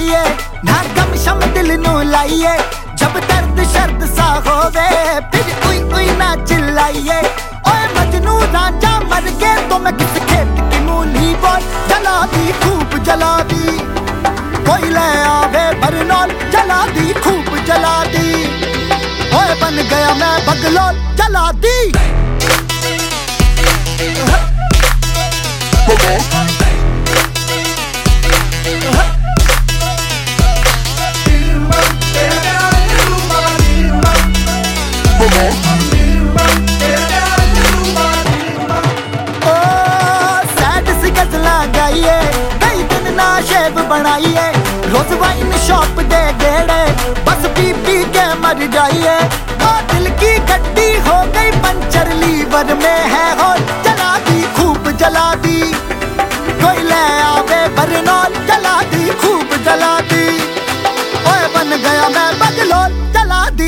जाइए ना गम शम दिल नू लाइए जब दर्द शर्द सा होवे फिर उई उई ना चिल्लाइए ओए मजनू रांझा मर के तो मैं किस खेत की मूली बोल जला दी खूब जला दी कोई ले आवे बरनौल जला दी खूब जला दी ओए बन गया मैं बगलोल जला दी कई दिन ना शेव बनाइए रोज वाइन शॉप दे गेड़े बस पी पी के मर जाइए दिल की गड्डी हो गई पंचर लीवर में है हो जला दी खूब जला दी कोई ले आवे बरनौल जला दी खूब जला दी ओए बन गया मैं बगलोल जला दी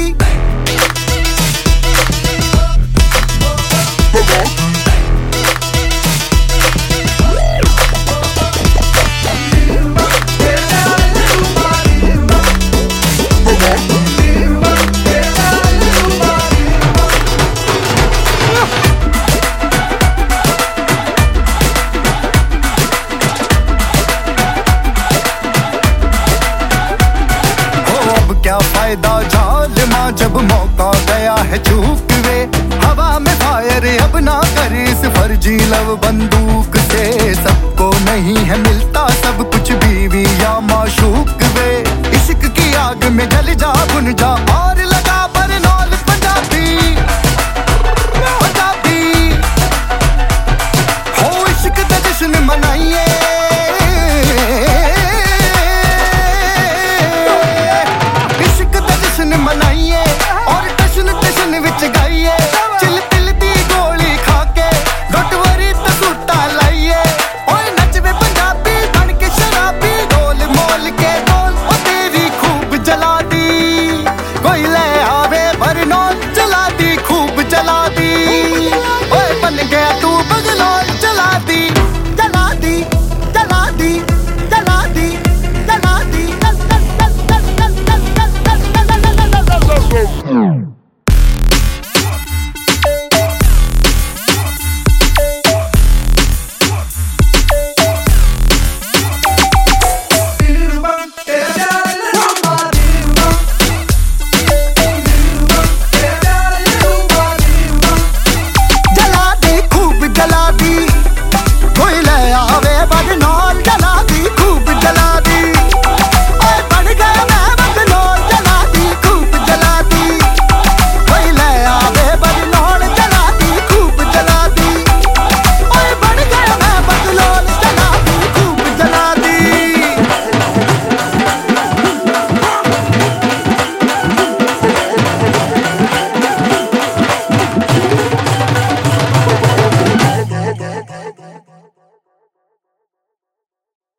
क्या फायदा जालिमा जब मौका गया है चूक वे हवा में फायर अब ना करे इस फर्जी लव बंदूक से सबको नहीं है मिलता सब कुछ बीवी या माशूक वे इश्क की आग में जल जा भुन जा और लगा